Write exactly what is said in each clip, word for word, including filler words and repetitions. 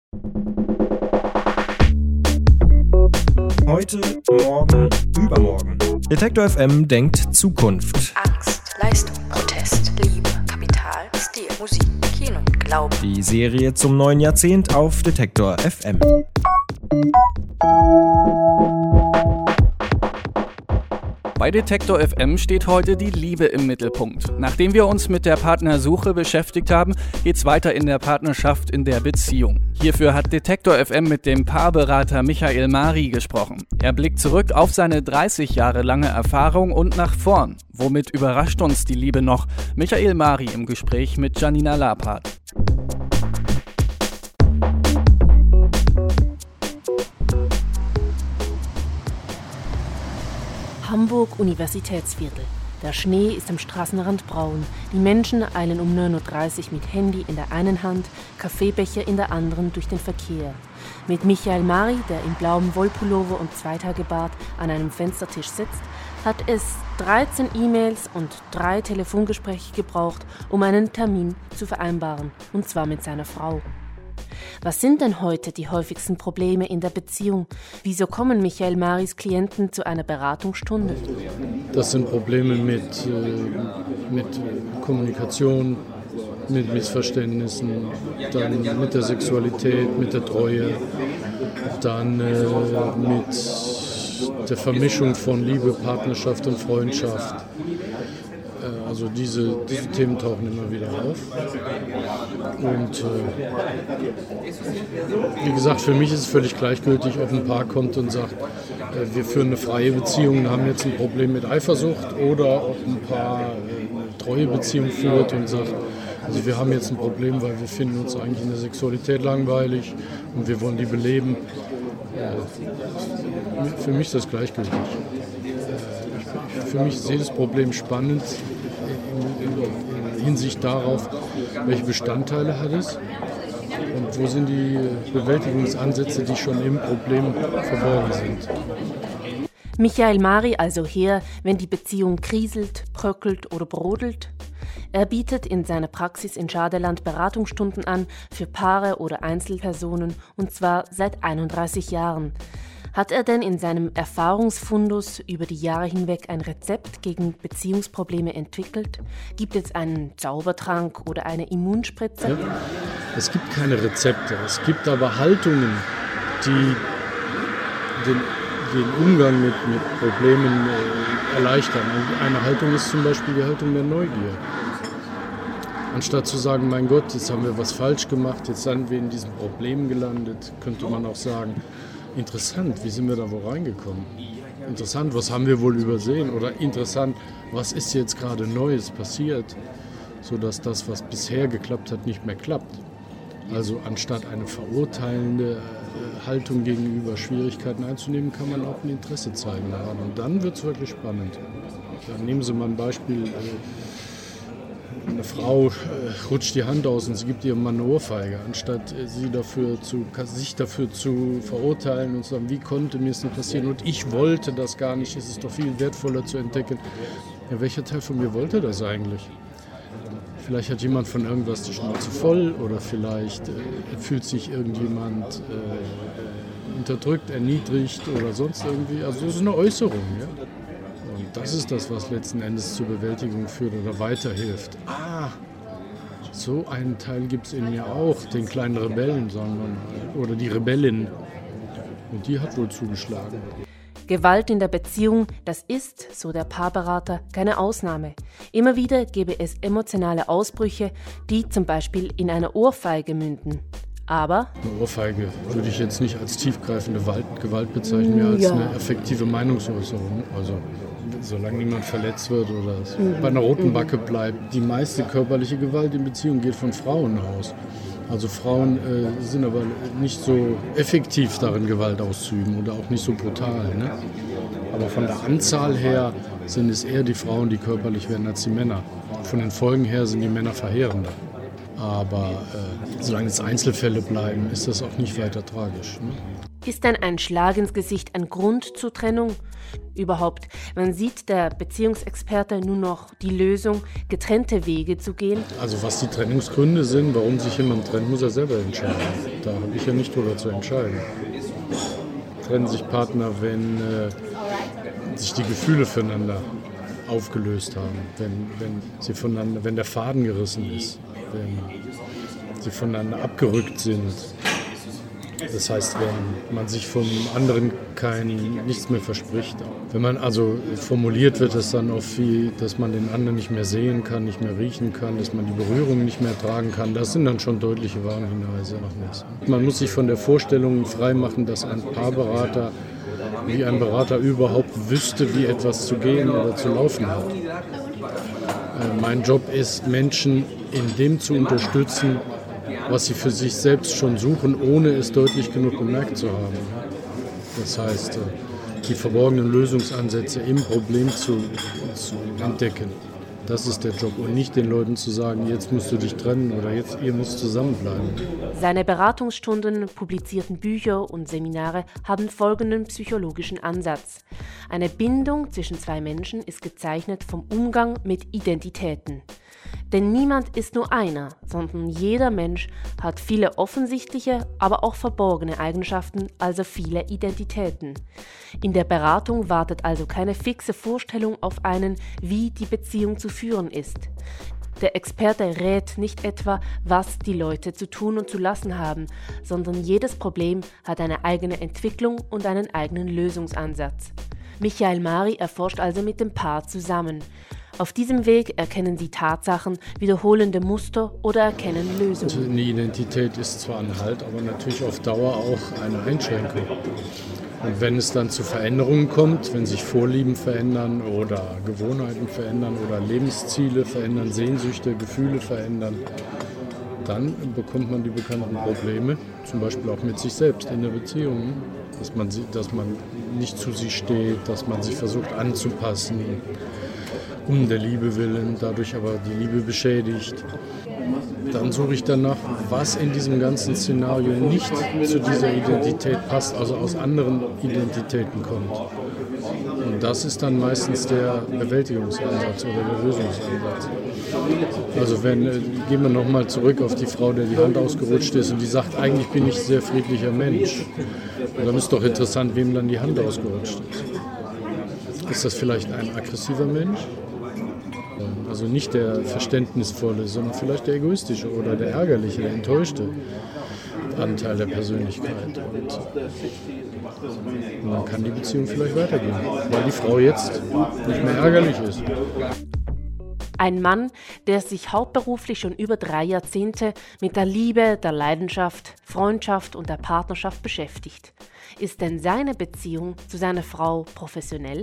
Heute, morgen, übermorgen. Detektor F M denkt Zukunft. Angst, Leistung, Protest, Liebe, Kapital, Stil, Musik, Kino, Glaube. Die Serie zum neuen Jahrzehnt auf Detektor F M. Bei Detektor F M steht heute die Liebe im Mittelpunkt. Nachdem wir uns mit der Partnersuche beschäftigt haben, geht's weiter in der Partnerschaft, in der Beziehung. Hierfür hat Detektor F M mit dem Paarberater Michael Mari gesprochen. Er blickt zurück auf seine dreißig Jahre lange Erfahrung und nach vorn. Womit überrascht uns die Liebe noch? Michael Mari im Gespräch mit Janina Lapart. Hamburg Universitätsviertel. Der Schnee ist am Straßenrand braun. Die Menschen eilen um neun Uhr dreißig mit Handy in der einen Hand, Kaffeebecher in der anderen durch den Verkehr. Mit Michael Mari, der in blauem Wollpullover und Zweitagebart an einem Fenstertisch sitzt, hat es dreizehn E-Mails und drei Telefongespräche gebraucht, um einen Termin zu vereinbaren, und zwar mit seiner Frau. Was sind denn heute die häufigsten Probleme in der Beziehung? Wieso kommen Michael Maris Klienten zu einer Beratungsstunde? Das sind Probleme mit, äh, mit Kommunikation, mit Missverständnissen, dann mit der Sexualität, mit der Treue, dann äh, mit der Vermischung von Liebe, Partnerschaft und Freundschaft. Also diese, diese Themen tauchen immer wieder auf. Und äh, wie gesagt, für mich ist es völlig gleichgültig, ob ein Paar kommt und sagt, äh, wir führen eine freie Beziehung und haben jetzt ein Problem mit Eifersucht, oder ob ein Paar äh, eine treue Beziehung führt und sagt, also wir haben jetzt ein Problem, weil wir finden uns eigentlich in der Sexualität langweilig und wir wollen die beleben. Äh, für mich ist das gleichgültig. Äh, für mich ist jedes Problem spannend in Hinsicht darauf, welche Bestandteile hat es und wo sind die Bewältigungsansätze, die schon im Problem verborgen sind. Michael Mari also her, wenn die Beziehung kriselt, bröckelt oder brodelt. Er bietet in seiner Praxis in Schadeland Beratungsstunden an für Paare oder Einzelpersonen, und zwar seit einunddreißig Jahren. Hat er denn in seinem Erfahrungsfundus über die Jahre hinweg ein Rezept gegen Beziehungsprobleme entwickelt? Gibt es einen Zaubertrank oder eine Immunspritze? Ja, es gibt keine Rezepte, es gibt aber Haltungen, die den, den Umgang mit, mit Problemen äh, erleichtern. Und eine Haltung ist zum Beispiel die Haltung der Neugier. Anstatt zu sagen, mein Gott, jetzt haben wir was falsch gemacht, jetzt sind wir in diesen Problemen gelandet, könnte man auch sagen, interessant, wie sind wir da wo reingekommen? Interessant, was haben wir wohl übersehen? Oder interessant, was ist jetzt gerade Neues passiert, sodass das, was bisher geklappt hat, nicht mehr klappt? Also anstatt eine verurteilende Haltung gegenüber Schwierigkeiten einzunehmen, kann man auch ein Interesse zeigen daran. Und dann wird es wirklich spannend. Dann nehmen Sie mal ein Beispiel. Eine Frau äh, rutscht die Hand aus und sie gibt ihrem Mann eine Ohrfeige, anstatt äh, sie dafür zu, sich dafür zu verurteilen und zu sagen, wie konnte mir es nicht passieren und ich wollte das gar nicht, es ist doch viel wertvoller zu entdecken. Ja, welcher Teil von mir wollte das eigentlich? Vielleicht hat jemand von irgendwas die Schnauze voll oder vielleicht äh, fühlt sich irgendjemand äh, unterdrückt, erniedrigt oder sonst irgendwie. Also das ist eine Äußerung, ja. Und das ist das, was letzten Endes zur Bewältigung führt oder weiterhilft. Ah, so einen Teil gibt es in mir auch, den kleinen Rebellen, sagen wir mal, oder die Rebellin. Und die hat wohl zugeschlagen. Gewalt in der Beziehung, das ist, so der Paarberater, keine Ausnahme. Immer wieder gebe es emotionale Ausbrüche, die zum Beispiel in einer Ohrfeige münden. Aber eine Ohrfeige würde ich jetzt nicht als tiefgreifende Gewalt bezeichnen, mehr als ja. eine affektive Meinungsäußerung. Also solange niemand verletzt wird oder es mhm. bei einer roten Backe bleibt. Die meiste körperliche Gewalt in Beziehungen geht von Frauen aus. Also Frauen äh, sind aber nicht so effektiv darin, Gewalt auszuüben oder auch nicht so brutal. Ne? Aber von der Anzahl her sind es eher die Frauen, die körperlich werden, als die Männer. Von den Folgen her sind die Männer verheerender. Aber äh, solange es Einzelfälle bleiben, ist das auch nicht weiter tragisch. Ne? Ist denn ein Schlag ins Gesicht ein Grund zur Trennung? Überhaupt, wann sieht der Beziehungsexperte nur noch die Lösung, getrennte Wege zu gehen? Also was die Trennungsgründe sind, warum sich jemand trennt, muss er selber entscheiden. Da habe ich ja nicht drüber zu entscheiden. Trennen sich Partner, wenn äh, sich die Gefühle füreinander aufgelöst haben, wenn, wenn, sie voneinander, wenn der Faden gerissen ist, wenn sie voneinander abgerückt sind. Das heißt, wenn man sich vom anderen kein, nichts mehr verspricht. Wenn man also formuliert wird es dann oft wie, dass man den anderen nicht mehr sehen kann, nicht mehr riechen kann, dass man die Berührung nicht mehr tragen kann. Das sind dann schon deutliche Warnhinweise. Man muss sich von der Vorstellung freimachen, dass ein Paarberater wie ein Berater überhaupt wüsste, wie etwas zu gehen oder zu laufen hat. Äh, mein Job ist, Menschen in dem zu unterstützen, was sie für sich selbst schon suchen, ohne es deutlich genug bemerkt zu haben. Das heißt, die verborgenen Lösungsansätze im Problem zu, zu entdecken. Das ist der Job und nicht den Leuten zu sagen, jetzt musst du dich trennen oder jetzt ihr müsst zusammenbleiben. Seine Beratungsstunden, publizierten Bücher und Seminare haben folgenden psychologischen Ansatz. Eine Bindung zwischen zwei Menschen ist gezeichnet vom Umgang mit Identitäten. Denn niemand ist nur einer, sondern jeder Mensch hat viele offensichtliche, aber auch verborgene Eigenschaften, also viele Identitäten. In der Beratung wartet also keine fixe Vorstellung auf einen, wie die Beziehung zu führen ist. Der Experte rät nicht etwa, was die Leute zu tun und zu lassen haben, sondern jedes Problem hat eine eigene Entwicklung und einen eigenen Lösungsansatz. Michael Mari erforscht also mit dem Paar zusammen. Auf diesem Weg erkennen sie Tatsachen, wiederholende Muster oder erkennen Lösungen. Eine Identität ist zwar ein Halt, aber natürlich auf Dauer auch eine Einschränkung. Und wenn es dann zu Veränderungen kommt, wenn sich Vorlieben verändern oder Gewohnheiten verändern oder Lebensziele verändern, Sehnsüchte, Gefühle verändern, dann bekommt man die bekannten Probleme, zum Beispiel auch mit sich selbst in der Beziehung. Dass man, dass man nicht zu sich steht, dass man sich versucht anzupassen, um der Liebe willen, dadurch aber die Liebe beschädigt. Dann suche ich danach, was in diesem ganzen Szenario nicht zu dieser Identität passt, also aus anderen Identitäten kommt. Und das ist dann meistens der Bewältigungsansatz oder der Lösungsansatz. Also wenn, äh, gehen wir nochmal zurück auf die Frau, der die Hand ausgerutscht ist und die sagt, eigentlich bin ich ein sehr friedlicher Mensch. Und dann ist doch interessant, wem dann die Hand ausgerutscht ist. Ist das vielleicht ein aggressiver Mensch? Also nicht der verständnisvolle, sondern vielleicht der egoistische oder der ärgerliche, der enttäuschte Anteil der Persönlichkeit. Und dann kann die Beziehung vielleicht weitergehen, weil die Frau jetzt nicht mehr ärgerlich ist. Ein Mann, der sich hauptberuflich schon über drei Jahrzehnte mit der Liebe, der Leidenschaft, Freundschaft und der Partnerschaft beschäftigt. Ist denn seine Beziehung zu seiner Frau professionell?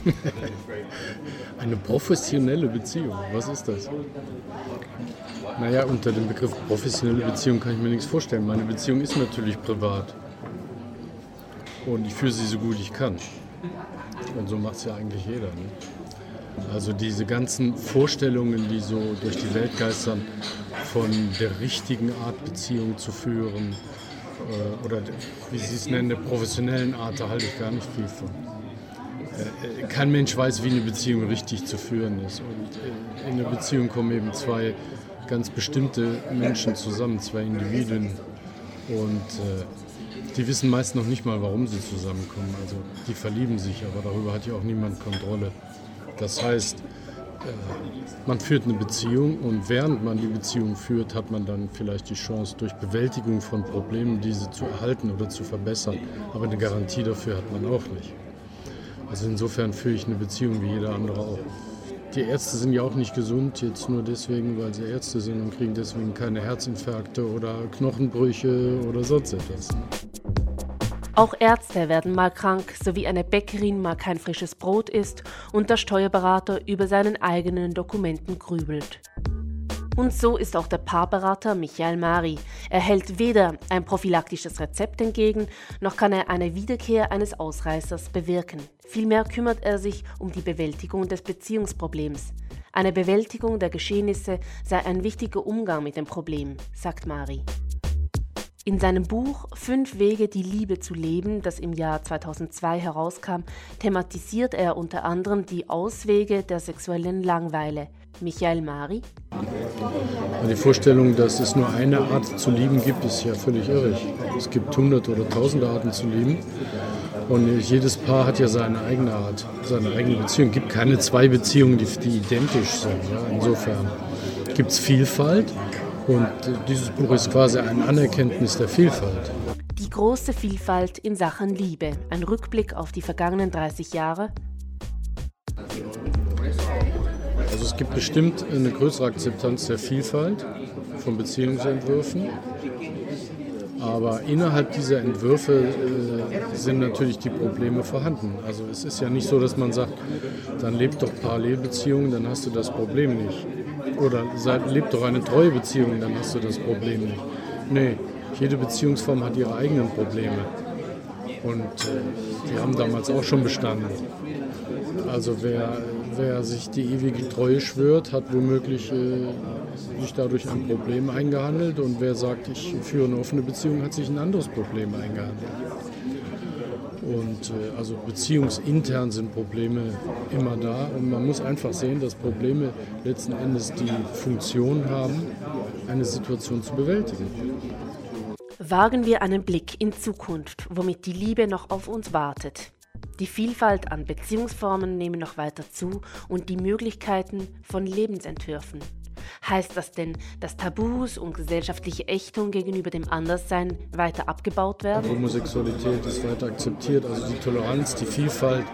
Eine professionelle Beziehung, was ist das? Naja, unter dem Begriff professionelle Beziehung kann ich mir nichts vorstellen. Meine Beziehung ist natürlich privat. Und ich führe sie so gut ich kann. Und so macht es ja eigentlich jeder. Ne? Also diese ganzen Vorstellungen, die so durch die Welt geistern, von der richtigen Art Beziehung zu führen, äh, oder wie Sie es nennen, der professionellen Art, da halte ich gar nicht viel von. Äh, kein Mensch weiß, wie eine Beziehung richtig zu führen ist. Und in einer Beziehung kommen eben zwei ganz bestimmte Menschen zusammen, zwei Individuen. Und äh, die wissen meist noch nicht mal, warum sie zusammenkommen. Also die verlieben sich, aber darüber hat ja auch niemand Kontrolle. Das heißt, man führt eine Beziehung und während man die Beziehung führt, hat man dann vielleicht die Chance, durch Bewältigung von Problemen diese zu erhalten oder zu verbessern. Aber eine Garantie dafür hat man auch nicht. Also insofern führe ich eine Beziehung wie jeder andere auch. Die Ärzte sind ja auch nicht gesund, jetzt nur deswegen, weil sie Ärzte sind und kriegen deswegen keine Herzinfarkte oder Knochenbrüche oder sonst etwas. Auch Ärzte werden mal krank, so wie eine Bäckerin mal kein frisches Brot isst und der Steuerberater über seinen eigenen Dokumenten grübelt. Und so ist auch der Paarberater Michael Mari. Er hält weder ein prophylaktisches Rezept entgegen, noch kann er eine Wiederkehr eines Ausreißers bewirken. Vielmehr kümmert er sich um die Bewältigung des Beziehungsproblems. Eine Bewältigung der Geschehnisse sei ein wichtiger Umgang mit dem Problem, sagt Mari. In seinem Buch Fünf Wege, die Liebe zu leben, das im Jahr zweitausendzwei herauskam, thematisiert er unter anderem die Auswege der sexuellen Langeweile. Michael Mari. Die Vorstellung, dass es nur eine Art zu lieben gibt, ist ja völlig irrig. Es gibt hunderte oder tausende Arten zu lieben. Und jedes Paar hat ja seine eigene Art, seine eigene Beziehung. Es gibt keine zwei Beziehungen, die, die identisch sind. Ja. Insofern gibt es Vielfalt. Und dieses Buch ist quasi ein Anerkenntnis der Vielfalt. Die große Vielfalt in Sachen Liebe. Ein Rückblick auf die vergangenen dreißig Jahre. Also es gibt bestimmt eine größere Akzeptanz der Vielfalt von Beziehungsentwürfen. Aber innerhalb dieser Entwürfe äh, sind natürlich die Probleme vorhanden. Also es ist ja nicht so, dass man sagt, dann lebt doch Parallelbeziehungen, dann hast du das Problem nicht. Oder lebt doch eine treue Beziehung, dann hast du das Problem nicht. Nee, jede Beziehungsform hat ihre eigenen Probleme. Und äh, die haben damals auch schon bestanden. Also wer, wer sich die ewige Treue schwört, hat womöglich äh, sich dadurch ein Problem eingehandelt. Und wer sagt, ich führe eine offene Beziehung, hat sich ein anderes Problem eingehandelt. Und äh, also beziehungsintern sind Probleme immer da. Und man muss einfach sehen, dass Probleme letzten Endes die Funktion haben, eine Situation zu bewältigen. Wagen wir einen Blick in Zukunft, womit die Liebe noch auf uns wartet. Die Vielfalt an Beziehungsformen nehmen noch weiter zu und die Möglichkeiten von Lebensentwürfen. Heißt das denn, dass Tabus und gesellschaftliche Ächtung gegenüber dem Anderssein weiter abgebaut werden? Homosexualität ist weiter akzeptiert, also die Toleranz, die Vielfalt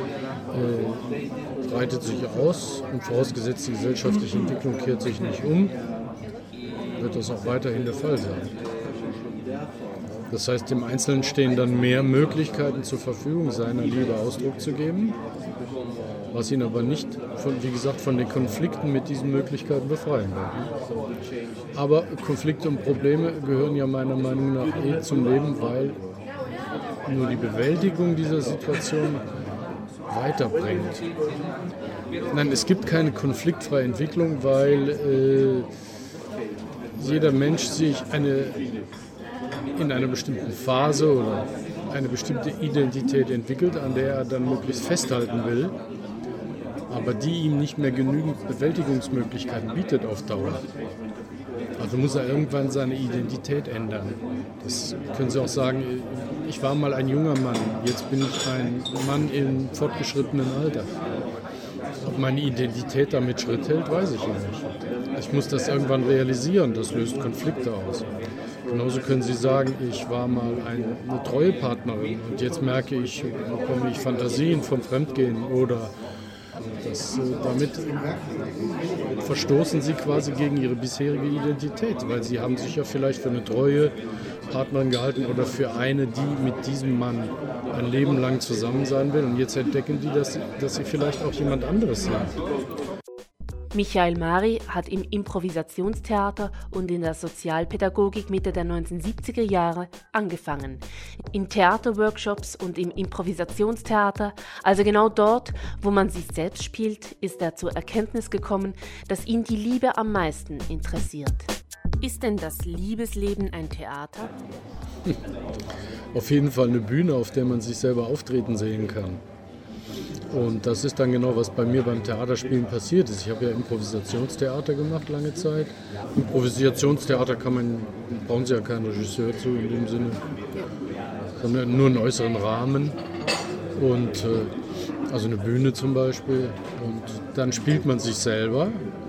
äh, breitet sich aus und vorausgesetzt die gesellschaftliche Entwicklung kehrt sich nicht um, wird das auch weiterhin der Fall sein. Das heißt, dem Einzelnen stehen dann mehr Möglichkeiten zur Verfügung, seiner Liebe Ausdruck zu geben, was ihn aber nicht, von, wie gesagt, von den Konflikten mit diesen Möglichkeiten befreien wird. Aber Konflikte und Probleme gehören ja meiner Meinung nach eh zum Leben, weil nur die Bewältigung dieser Situation weiterbringt. Nein, es gibt keine konfliktfreie Entwicklung, weil äh, jeder Mensch sich eine in einer bestimmten Phase oder eine bestimmte Identität entwickelt, an der er dann möglichst festhalten will, aber die ihm nicht mehr genügend Bewältigungsmöglichkeiten bietet auf Dauer. Also muss er irgendwann seine Identität ändern. Das können Sie auch sagen, ich war mal ein junger Mann, jetzt bin ich ein Mann im fortgeschrittenen Alter. Ob meine Identität damit Schritt hält, weiß ich ja nicht. Ich muss das irgendwann realisieren, das löst Konflikte aus. Genauso können Sie sagen, ich war mal eine treue Partnerin und jetzt merke ich, bekomme ich Fantasien vom Fremdgehen oder das, damit verstoßen Sie quasi gegen Ihre bisherige Identität, weil Sie haben sich ja vielleicht für eine treue Partnerin gehalten oder für eine, die mit diesem Mann ein Leben lang zusammen sein will und jetzt entdecken die, dass, dass Sie vielleicht auch jemand anderes sind. Michael Mari hat im Improvisationstheater und in der Sozialpädagogik Mitte der neunzehnhundertsiebziger Jahre angefangen. In Theaterworkshops und im Improvisationstheater, also genau dort, wo man sich selbst spielt, ist er zur Erkenntnis gekommen, dass ihn die Liebe am meisten interessiert. Ist denn das Liebesleben ein Theater? Auf jeden Fall eine Bühne, auf der man sich selber auftreten sehen kann. Und das ist dann genau, was bei mir beim Theaterspielen passiert ist. Ich habe ja Improvisationstheater gemacht lange Zeit. Improvisationstheater kann man, brauchen Sie ja keinen Regisseur zu in dem Sinne, sondern nur einen äußeren Rahmen. Und äh, also eine Bühne zum Beispiel. Und dann spielt man sich selber.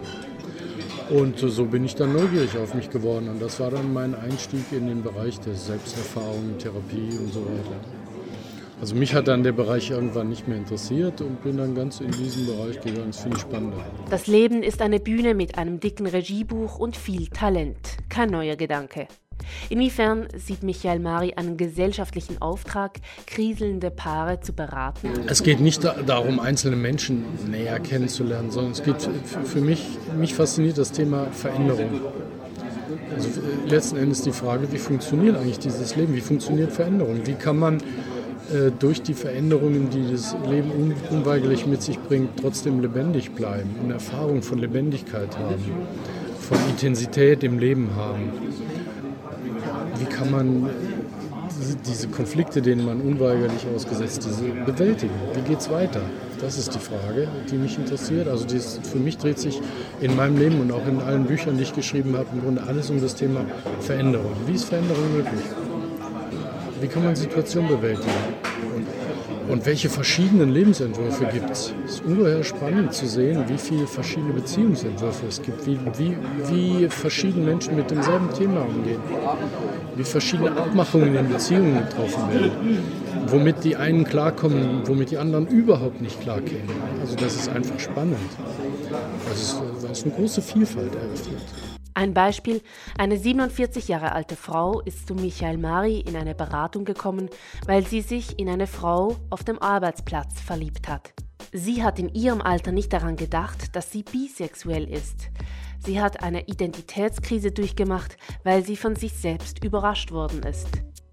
Und äh, so bin ich dann neugierig auf mich geworden. Und das war dann mein Einstieg in den Bereich der Selbsterfahrung, Therapie und so weiter. Also mich hat dann der Bereich irgendwann nicht mehr interessiert und bin dann ganz in diesen Bereich gegangen. Das finde ich spannender. Das Leben ist eine Bühne mit einem dicken Regiebuch und viel Talent. Kein neuer Gedanke. Inwiefern sieht Michael Mari einen gesellschaftlichen Auftrag, kriselnde Paare zu beraten? Es geht nicht da, darum, einzelne Menschen näher kennenzulernen, sondern es geht für mich, mich fasziniert das Thema Veränderung. Also letzten Endes die Frage, wie funktioniert eigentlich dieses Leben? Wie funktioniert Veränderung? Wie kann man durch die Veränderungen, die das Leben un- unweigerlich mit sich bringt, trotzdem lebendig bleiben, eine Erfahrung von Lebendigkeit haben, von Intensität im Leben haben. wie kann man diese Konflikte, denen man unweigerlich ausgesetzt ist, bewältigen? Wie geht es weiter? Das ist die Frage, die mich interessiert. Also dies, für mich dreht sich in meinem Leben und auch in allen Büchern, die ich geschrieben habe, im Grunde alles um das Thema Veränderung. Wie ist Veränderung möglich? Wie kann man Situationen bewältigen? Und, und welche verschiedenen Lebensentwürfe gibt es? Es ist ungeheuer spannend zu sehen, wie viele verschiedene Beziehungsentwürfe es gibt, wie, wie, wie verschiedene Menschen mit demselben Thema umgehen, wie verschiedene Abmachungen in Beziehungen getroffen werden, womit die einen klarkommen, womit die anderen überhaupt nicht klarkämen. Also das ist einfach spannend. Also es ist eine große Vielfalt eröffnet. Ein Beispiel: Eine siebenundvierzig Jahre alte Frau ist zu Michael Mari in eine Beratung gekommen, weil sie sich in eine Frau auf dem Arbeitsplatz verliebt hat. Sie hat in ihrem Alter nicht daran gedacht, dass sie bisexuell ist. Sie hat eine Identitätskrise durchgemacht, weil sie von sich selbst überrascht worden ist.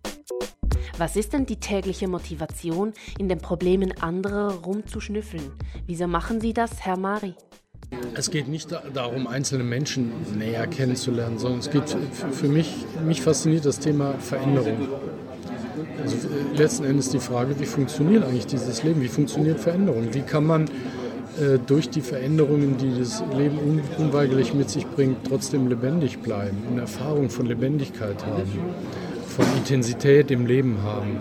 Was ist denn die tägliche Motivation, in den Problemen anderer rumzuschnüffeln? Wieso machen Sie das, Herr Mari? Es geht nicht darum, einzelne Menschen näher kennenzulernen, sondern es geht für mich, mich fasziniert das Thema Veränderung. Also letzten Endes die Frage, wie funktioniert eigentlich dieses Leben, wie funktioniert Veränderung? Wie kann man äh, durch die Veränderungen, die das Leben un- unweigerlich mit sich bringt, trotzdem lebendig bleiben, eine Erfahrung von Lebendigkeit haben, von Intensität im Leben haben?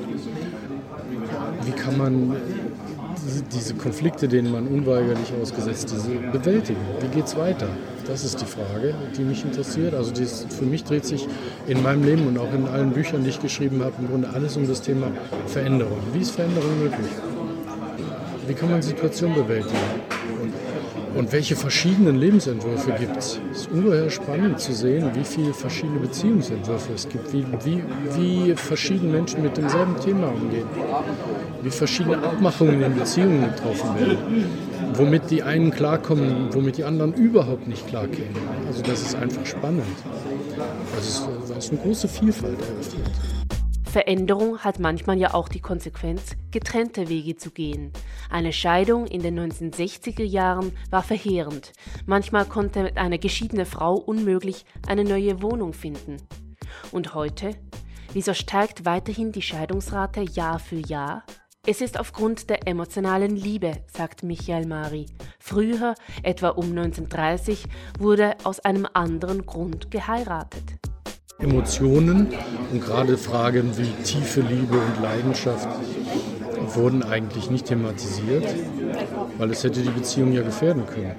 Wie kann man diese Konflikte, denen man unweigerlich ausgesetzt ist, bewältigen? Wie geht es weiter? Das ist die Frage, die mich interessiert. Also dies, für mich dreht sich in meinem Leben und auch in allen Büchern, die ich geschrieben habe, im Grunde alles um das Thema Veränderung. Wie ist Veränderung möglich? Wie kann man Situationen bewältigen? Und, und welche verschiedenen Lebensentwürfe gibt es? Es ist ungeheuer spannend zu sehen, wie viele verschiedene Beziehungsentwürfe es gibt, wie, wie, wie verschiedene Menschen mit demselben Thema umgehen, wie verschiedene Abmachungen in Beziehungen getroffen werden, womit die einen klarkommen, womit die anderen überhaupt nicht klarkämen. Also das ist einfach spannend. Also es ist eine große Vielfalt eröffnet. Veränderung hat manchmal ja auch die Konsequenz, getrennte Wege zu gehen. Eine Scheidung in den neunzehnhundertsechziger Jahren war verheerend. Manchmal konnte eine geschiedene Frau unmöglich eine neue Wohnung finden. Und heute? Wieso steigt weiterhin die Scheidungsrate Jahr für Jahr? Es ist aufgrund der emotionalen Liebe, sagt Michael Mari. Früher, etwa um neunzehnhundertdreißig, wurde aus einem anderen Grund geheiratet. Emotionen und gerade Fragen wie tiefe Liebe und Leidenschaft wurden eigentlich nicht thematisiert, weil es hätte die Beziehung ja gefährden können.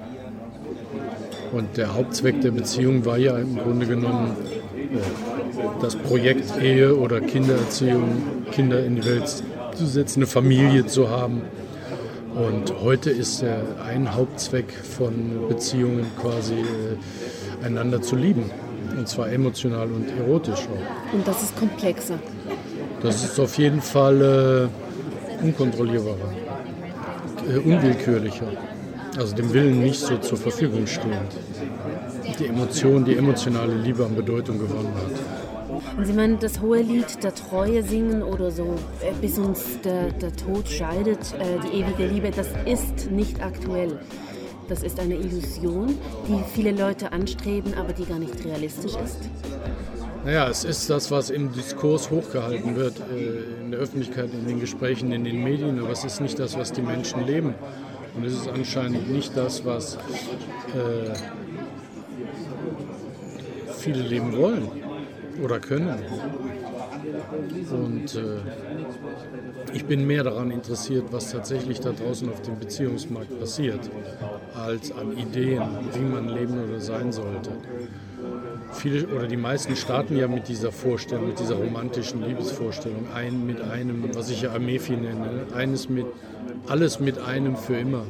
Und der Hauptzweck der Beziehung war ja im Grunde genommen das Projekt Ehe oder Kindererziehung, Kinder in die Welt zu setzen, eine Familie zu haben. Und heute ist der ein Hauptzweck von Beziehungen quasi äh, einander zu lieben. Und zwar emotional und erotisch auch. Und das ist komplexer. Das ist auf jeden Fall äh, unkontrollierbarer, äh, unwillkürlicher. Also dem Willen nicht so zur Verfügung stehend. Die Emotion, die emotionale Liebe an Bedeutung gewonnen hat. Und Sie meinen, das hohe Lied der Treue singen oder so, äh, bis uns der, der Tod scheidet, äh, die ewige Liebe, das ist nicht aktuell. Das ist eine Illusion, die viele Leute anstreben, aber die gar nicht realistisch ist. Naja, es ist das, was im Diskurs hochgehalten wird, äh, in der Öffentlichkeit, in den Gesprächen, in den Medien, aber es ist nicht das, was die Menschen leben. Und es ist anscheinend nicht das, was äh, viele leben wollen oder können. Und äh, ich bin mehr daran interessiert, was tatsächlich da draußen auf dem Beziehungsmarkt passiert, als an Ideen, wie man leben oder sein sollte. Viele oder die meisten starten ja mit dieser Vorstellung, mit dieser romantischen Liebesvorstellung, ein mit einem, was ich ja Amefi nenne, eines mit, alles mit einem für immer.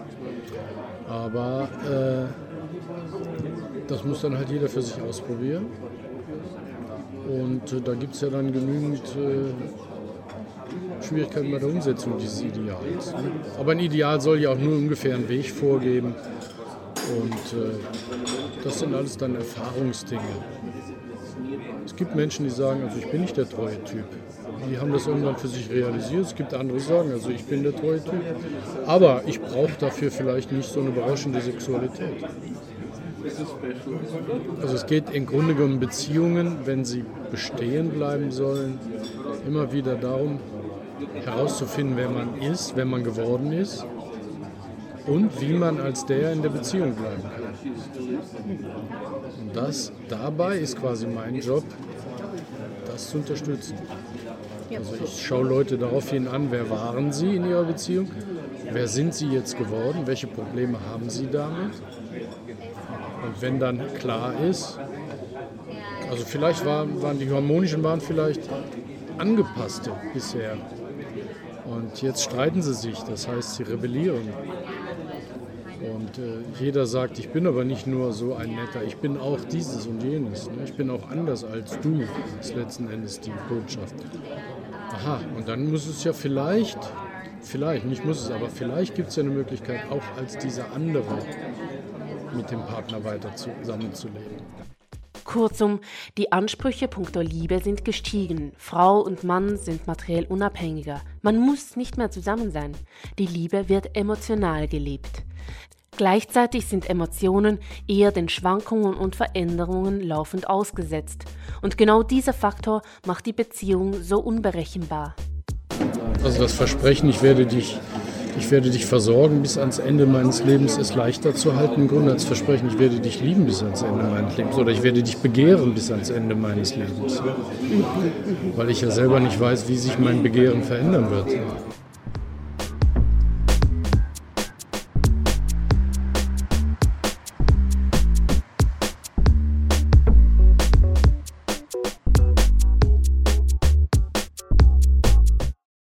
Aber äh, das muss dann halt jeder für sich ausprobieren. Und äh, da gibt es ja dann genügend äh, Schwierigkeiten bei der Umsetzung dieses Ideals. Ne? Aber ein Ideal soll ja auch nur ungefähr einen Weg vorgeben. Und äh, das sind alles dann Erfahrungsdinge. Es gibt Menschen, die sagen, also ich bin nicht der treue Typ. Die haben das irgendwann für sich realisiert. Es gibt andere, die sagen, also ich bin der treue Typ. Aber ich brauche dafür vielleicht nicht so eine berauschende Sexualität. Also es geht im Grunde genommen um Beziehungen, wenn sie bestehen bleiben sollen, immer wieder darum, herauszufinden, wer man ist, wer man geworden ist und wie man als der in der Beziehung bleiben kann. Und das dabei ist quasi mein Job, das zu unterstützen. Also ich schaue Leute daraufhin an, wer waren sie in ihrer Beziehung, wer sind sie jetzt geworden, welche Probleme haben sie damit. Und wenn dann klar ist, also vielleicht waren, waren die harmonischen waren vielleicht angepasste bisher. Und jetzt streiten sie sich, das heißt, sie rebellieren. Und äh, jeder sagt, ich bin aber nicht nur so ein Netter, ich bin auch dieses und jenes. Ne? Ich bin auch anders als du, ist letzten Endes die Botschaft. Aha, und dann muss es ja vielleicht, vielleicht, nicht muss es, aber vielleicht gibt es ja eine Möglichkeit, auch als dieser andere mit dem Partner weiter zusammenzuleben. Kurzum, die Ansprüche punkto Liebe sind gestiegen. Frau und Mann sind materiell unabhängiger. Man muss nicht mehr zusammen sein. Die Liebe wird emotional gelebt. Gleichzeitig sind Emotionen eher den Schwankungen und Veränderungen laufend ausgesetzt. Und genau dieser Faktor macht die Beziehung so unberechenbar. Also das Versprechen, ich werde dich, ich werde dich versorgen bis ans Ende meines Lebens, ist leichter zu halten im Grunde als Versprechen, ich werde dich lieben bis ans Ende meines Lebens oder ich werde dich begehren bis ans Ende meines Lebens. Weil ich ja selber nicht weiß, wie sich mein Begehren verändern wird.